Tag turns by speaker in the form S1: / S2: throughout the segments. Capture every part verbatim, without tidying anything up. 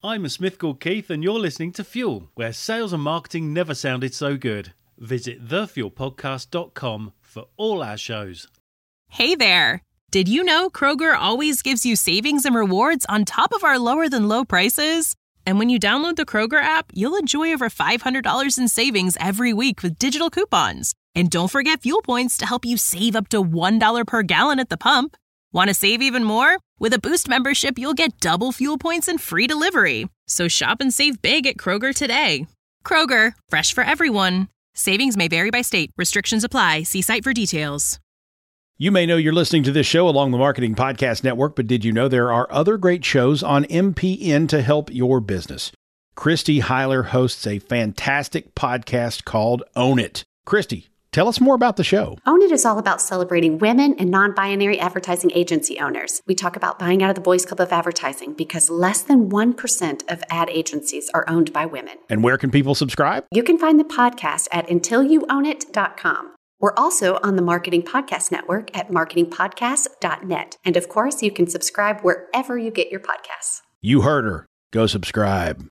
S1: I'm a Smith called Keith, and you're listening to Fuel, where sales and marketing never sounded so good. Visit the fuel podcast dot com for all our shows.
S2: Hey there! Did you know Kroger always gives you savings and rewards on top of our lower-than-low prices? And when you download the Kroger app, you'll enjoy over five hundred dollars in savings every week with digital coupons. And don't forget Fuel Points to help you save up to one dollar per gallon at the pump. Want to save even more? With a Boost membership, you'll get double fuel points and free delivery. So shop and save big at Kroger today. Kroger, fresh for everyone. Savings may vary by state. Restrictions apply. See site for details.
S3: You may know you're listening to this show along the Marketing Podcast Network, but did you know there are other great shows on M P N to help your business? Christy Heiler hosts a fantastic podcast called Own It. Christy, tell us more about the show.
S4: Own It is all about celebrating women and non-binary advertising agency owners. We talk about buying out of the Boys Club of Advertising because less than one percent of ad agencies are owned by women.
S3: And where can people subscribe?
S4: You can find the podcast at until you own it dot com. We're also on the Marketing Podcast Network at marketing podcast dot net. And of course, you can subscribe wherever you get your podcasts.
S3: You heard her. Go subscribe.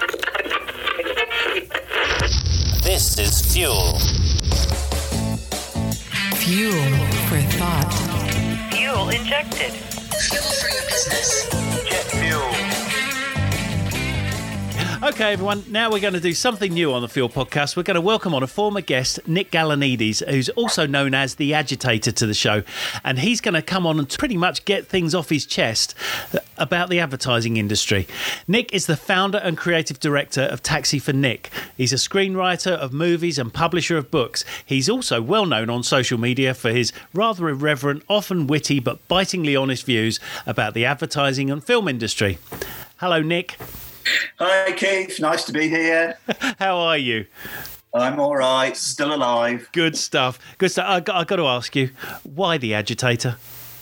S5: This is Fuel.
S6: Fuel for thought.
S7: Fuel injected.
S6: Fuel for your business.
S5: Jet fuel.
S1: Okay, everyone, now we're going to do something new on the Fuel podcast. We're going to welcome on a former guest, Nick Galanides, who's also known as the Agitator to the show. And he's going to come on and pretty much get things off his chest about the advertising industry. Nick is the founder and creative director of Taxi for Nick. He's a screenwriter of movies and publisher of books. He's also well known on social media for his rather irreverent, often witty, but bitingly honest views about the advertising and film industry. Hello, Nick.
S8: Hi, Keith. Nice to be here.
S1: How are you?
S8: I'm all right. Still alive.
S1: Good stuff. Good stuff. I got, I got to ask you, why the Agitator?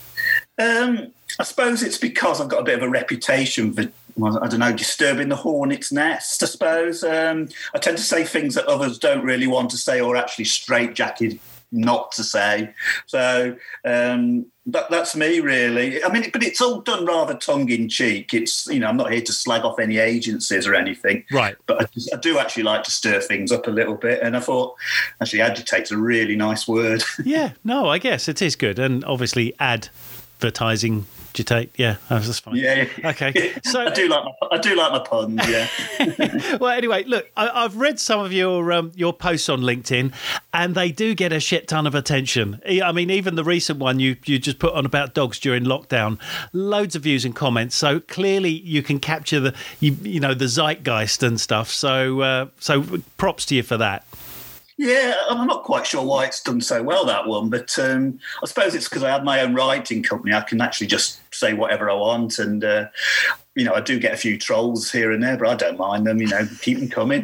S8: Um, I suppose it's because I've got a bit of a reputation for, well, I don't know, disturbing the hornet's nest, I suppose. Um, I tend to say things that others don't really want to say or actually straitjacketed not to say. So um, that, that's me, really. I mean, but it's all done rather tongue-in-cheek. It's, you know, I'm not here to slag off any agencies or anything.
S1: Right.
S8: But I, just, I do actually like to stir things up a little bit. And I thought, actually, agitate's a really nice word.
S1: Yeah, no, I guess it is good. And obviously, advertising... Agitate, yeah, that's fine.
S8: Yeah,
S1: okay. So
S8: I do like my, I do like my puns. Yeah.
S1: Well, anyway, look, I, I've read some of your um, your posts on LinkedIn, and they do get a shit ton of attention. I mean, even the recent one you you just put on about dogs during lockdown, loads of views and comments. So clearly, you can capture the you, you know the zeitgeist and stuff. So uh, so props to you for that.
S8: Yeah, I'm not quite sure why it's done so well, that one, but um, I suppose it's because I have my own writing company. I can actually just say whatever I want, and, uh, you know, I do get a few trolls here and there, but I don't mind them, you know, keep them coming.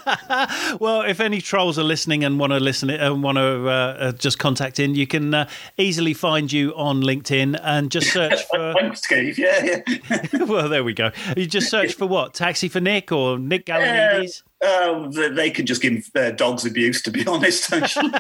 S1: Well, if any trolls are listening and want to listen and want to uh, just contact in, you can uh, easily find you on LinkedIn and just search for...
S8: Thanks, Steve, yeah, yeah.
S1: Well, there we go. You just search for what? Taxi for Nick or Nick Galanides?
S8: Uh, Uh, they could just give uh, dogs abuse, to be honest.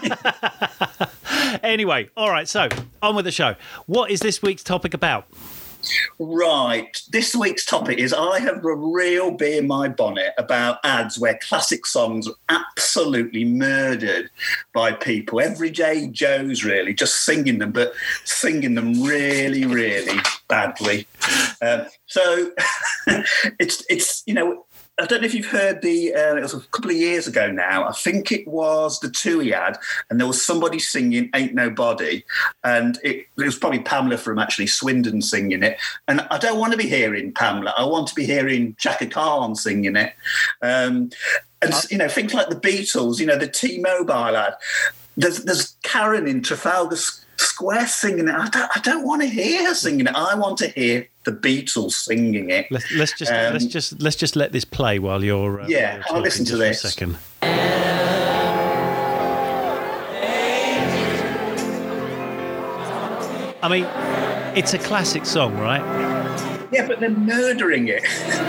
S1: Anyway, all right, so on with the show. What is this week's topic about?
S8: Right. This week's topic is I have a real bee in my bonnet about ads where classic songs are absolutely murdered by people. Everyday Joes, really, just singing them, but singing them really, really badly. Uh, so it's, it's you know... I don't know if you've heard the, uh, it was a couple of years ago now, I think it was the TUI ad, and there was somebody singing Ain't Nobody, and it, it was probably Pamela from actually Swindon singing it. And I don't want to be hearing Pamela, I want to be hearing Chaka Khan singing it. Um, and, you know, things like the Beatles, you know, the T-Mobile ad. There's, there's Karen in Trafalgar Square singing it. I don't, I don't want to hear her singing it. I want to hear the Beatles singing it.
S1: Let's, let's just
S8: um,
S1: let's just let's just let this play while you're. Uh,
S8: yeah,
S1: while you're
S8: I'll listen to
S1: just
S8: this.
S1: For a second. I mean, it's a classic song, right?
S8: Yeah, but they're murdering it.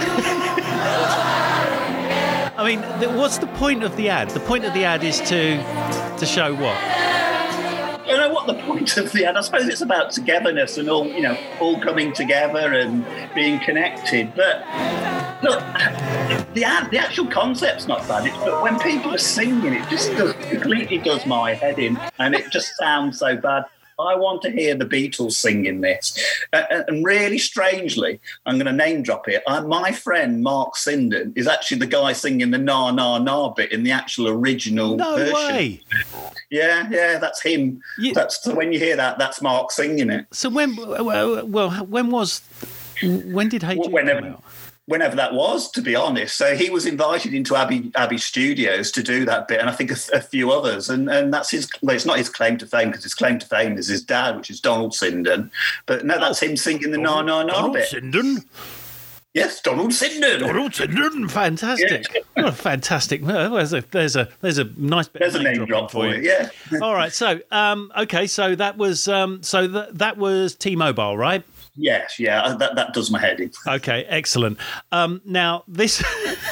S1: I mean, what's the point of the ad? The point of the ad is to to show what?
S8: I don't know what the point of the ad. I suppose it's about togetherness and all, you know, all coming together and being connected. But look, the ad, the actual concept's not bad, it's, but when people are singing, it just does, completely does my head in, and it just sounds so bad. I want to hear the Beatles singing this. Uh, and really strangely, I'm going to name drop it. Uh, my friend Mark Sinden is actually the guy singing the na na na bit in the actual original
S1: no
S8: version.
S1: way.
S8: Yeah, yeah, that's him.
S1: You,
S8: that's so when you hear that, that's Mark singing it.
S1: So when, well, well when was, when did Hey Jude
S8: Whenever,
S1: come out?
S8: Whenever that was, to be honest. So he was invited into Abbey Abbey Studios to do that bit, and I think a, a few others. And and that's his. Well, it's not his claim to fame, because his claim to fame is his dad, which is Donald Sinden. But no, that's oh, him singing the na na na bit.
S1: Sinden.
S8: Yes, Donald Sinden.
S1: Donald Sinden, fantastic! Yeah. What a fantastic. Well, there's a there's a there's a nice bit.
S8: There's
S1: of
S8: a name drop for you. Yeah.
S1: All right. So um okay. So that was um so that that was T-Mobile, right?
S8: Yes, yeah, that, that does my head in.
S1: Okay, excellent. Um, now this,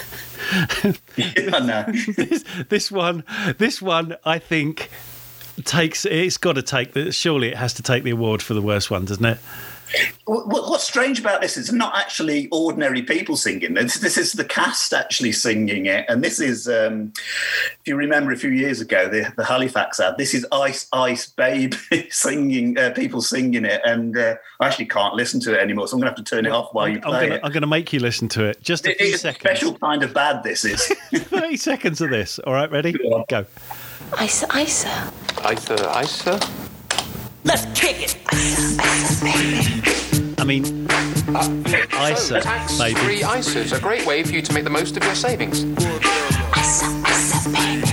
S8: yeah, no.
S1: this, this one, this one, I think takes. It's got to take the. Surely it has to take the award for the worst one, doesn't it?
S8: What's strange about this is not actually ordinary people singing. This, this is the cast actually singing it. And this is, um, if you remember a few years ago, the, the Halifax ad, this is Ice Ice Baby singing, uh, people singing it. And uh, I actually can't listen to it anymore, so I'm going to have to turn it off while
S1: I'm,
S8: you play
S1: I'm gonna,
S8: it.
S1: I'm going to make you listen to it. Just a
S8: it,
S1: few
S8: it's
S1: seconds.
S8: A special kind of bad, this is.
S1: thirty seconds of this. All right, ready?
S8: Go.
S1: Go.
S7: Isa, Isa.
S5: Isa, Isa.
S7: Let's kick it. Isa, Isa, baby.
S1: I mean,
S5: uh,
S1: Isa,
S5: so,
S1: baby.
S5: Free Isa is a great way for you to make the most of your savings.
S7: Isa, Isa,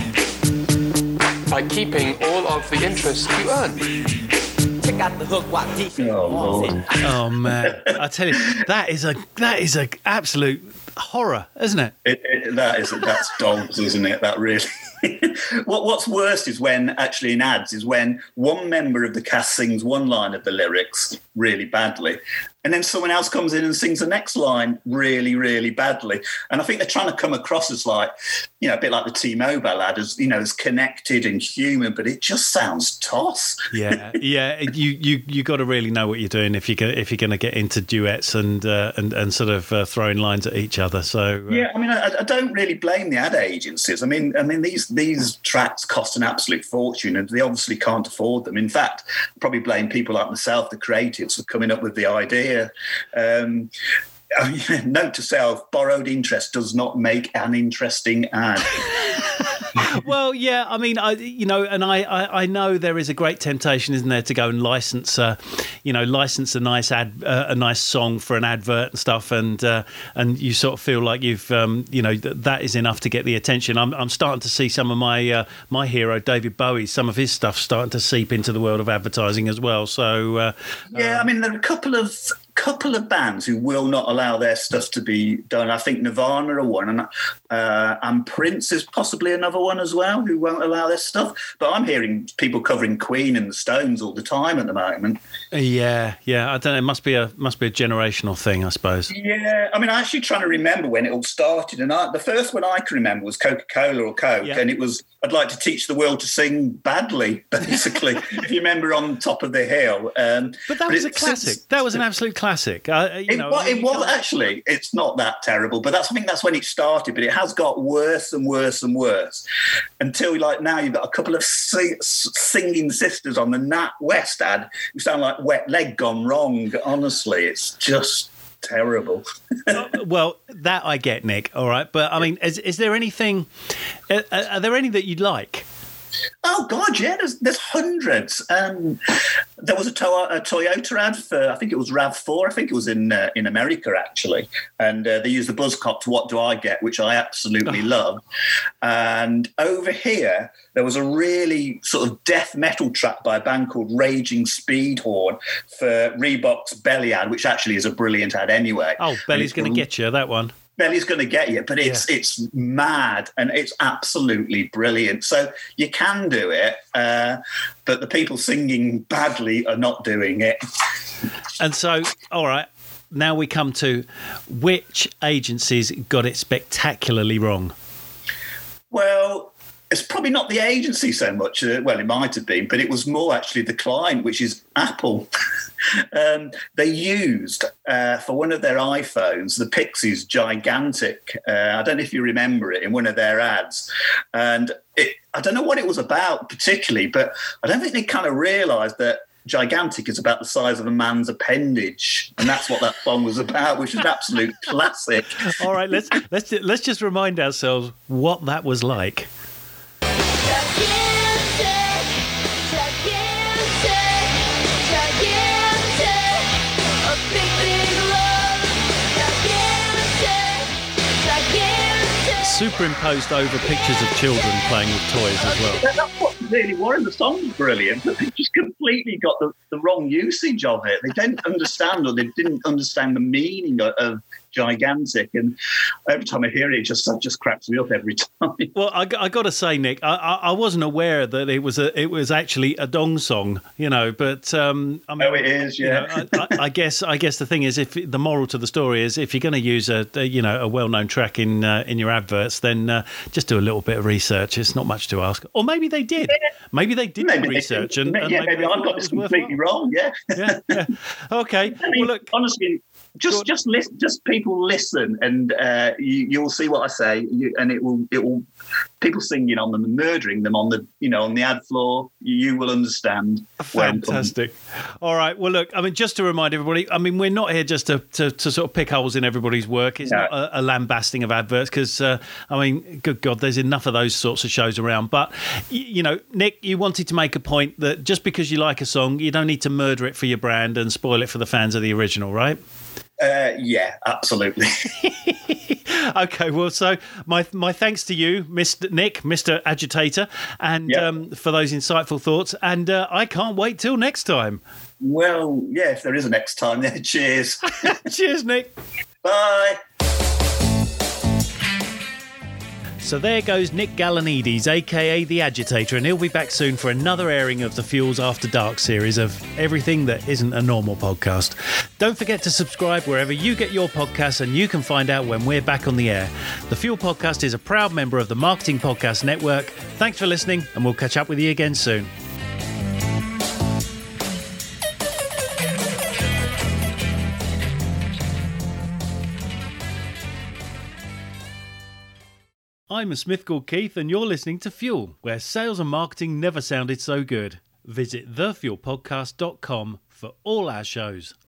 S7: baby.
S5: By keeping all of the interest you earn.
S7: Check out the hook while D J
S8: Oh, Lord.
S1: Oh man, I tell you, that is a that is a absolute horror, isn't it?
S8: It, it, that is that's dogs, isn't it? That really. what What's worst is when actually in ads is when one member of the cast sings one line of the lyrics really badly, and then someone else comes in and sings the next line really, really badly. And I think they're trying to come across as like, you know, a bit like the T-Mobile ad, as you know, as connected and human, but it just sounds toss.
S1: Yeah, yeah. You you you got to really know what you're doing if you are if you're going to get into duets and uh, and and sort of uh, throwing lines at each other. So uh,
S8: yeah, I mean, I, I don't really blame the ad agencies. I mean, I mean these these tracks cost an absolute fortune, and they obviously can't afford them. In fact, I probably blame people like myself, the creatives, for coming up with the idea. Um, I mean, note to self: borrowed interest does not make an interesting ad.
S1: Well, yeah, I mean, I, you know, and I, I, I know there is a great temptation, isn't there, to go and license, uh, you know, license a nice ad, uh, a nice song for an advert and stuff, and uh, and you sort of feel like you've, um, you know, th- that is enough to get the attention. I'm, I'm starting to see some of my uh, my hero David Bowie, some of his stuff starting to seep into the world of advertising as well. So uh,
S8: yeah, I mean, there are a couple of. couple of bands who will not allow their stuff to be done. I think Nirvana are one, and uh, and Prince is possibly another one as well, who won't allow their stuff. But I'm hearing people covering Queen and the Stones all the time at the moment.
S1: Yeah, yeah. I don't know. It must be a must be a generational thing, I suppose.
S8: Yeah, I mean, I'm actually trying to remember when it all started, and I, the first one I can remember was Coca-Cola or Coke, yeah. And it was I'd like to teach the world to sing badly, basically. If you remember, On Top of the Hill. Um,
S1: but that but was it, a classic. Since, that was an absolute classic. Uh, you
S8: it,
S1: know,
S8: well,
S1: I mean,
S8: it was actually. It's not that terrible, but that's I think that's when it started. But it has got worse and worse and worse until like now you've got a couple of sing, singing sisters on the Nat West ad who sound like wet leg gone wrong. Honestly, it's just terrible.
S1: uh, well, that I get, Nick. All right, but I mean, is, is there anything? Uh, are there any that you'd like?
S8: Oh God, yeah. There's there's hundreds. Um, there was a, to- a Toyota ad for I think it was RAV four. I think it was in uh, in America actually, and uh, they used the buzzcocks to "What Do I Get," which I absolutely oh. love. And over here, there was a really sort of death metal track by a band called Raging Speedhorn for Reebok's Belly ad, which actually is a brilliant ad anyway.
S1: Oh, Belly's going to get you that one.
S8: Belly's going to get you, but it's yeah. it's mad and it's absolutely brilliant. So you can do it, uh, but the people singing badly are not doing it.
S1: And so, all right, now we come to which agencies got it spectacularly wrong.
S8: Well, it's probably not the agency so much. Uh, well, it might have been, but it was more actually the client, which is Apple. um, they used uh, for one of their iPhones the Pixies' Gigantic. Uh, I don't know if you remember it in one of their ads, and it, I don't know what it was about particularly, but I don't think they kind of realised that Gigantic is about the size of a man's appendage, and that's what that song was about, which is an absolute classic.
S1: All right, let's let's let's just remind ourselves what that was like. Superimposed over pictures of children playing with toys as well.
S8: That's what really was. The song's brilliant, but they just completely got the, the wrong usage of it. They didn't understand, or they didn't understand the meaning of, of Gigantic. And every time I hear it, it just it just cracks me up every time.
S1: Well, I, I got to say, Nick, I, I, I wasn't aware that it was a it was actually a dong song, you know. But um, I mean,
S8: oh, it is, yeah.
S1: You know, I, I, I guess I guess the thing is, if the moral to the story is, if you're going to use a, a you know a well-known track in uh, in your adverts, then uh, just do a little bit of research. It's not much to ask. Or maybe they did. Maybe they did
S8: maybe
S1: research,
S8: they,
S1: and, and
S8: yeah,
S1: maybe,
S8: maybe I've got this completely wrong. Yeah,
S1: yeah, yeah. Okay.
S8: I mean,
S1: well, look,
S8: honestly, just just listen, just people listen, and uh, you, you'll see what I say, you, and it will it will people singing on them and murdering them on the you know on the ad floor. You, you will understand.
S1: Fantastic. All right. Well, look. I mean, just to remind everybody. I mean, we're not here just to to, to sort of pick holes in everybody's work. It's
S8: No.
S1: not a, a lambasting of adverts because uh, I mean, good God, there's enough of those sorts of shows around. But y- you know, Nick, you wanted to make a point that just because you like a song, you don't need to murder it for your brand and spoil it for the fans of the original, right?
S8: Uh, yeah, absolutely.
S1: Okay, well, so my my thanks to you, Mister Nick, Mister Agitator, and
S8: Yep.
S1: um, for those insightful thoughts. And uh, I can't wait till next time.
S8: Well, yeah, if there is a next time, then cheers.
S1: Cheers, Nick.
S8: Bye.
S1: So there goes Nick Galanides, aka The Agitator, and he'll be back soon for another airing of the Fuels After Dark series of everything that isn't a normal podcast. Don't forget to subscribe wherever you get your podcasts, and you can find out when we're back on the air. The Fuel Podcast is a proud member of the Marketing Podcast Network. Thanks for listening, and we'll catch up with you again soon. I'm a Smith called Keith, and you're listening to Fuel, where sales and marketing never sounded so good. Visit the fuel podcast dot com for all our shows.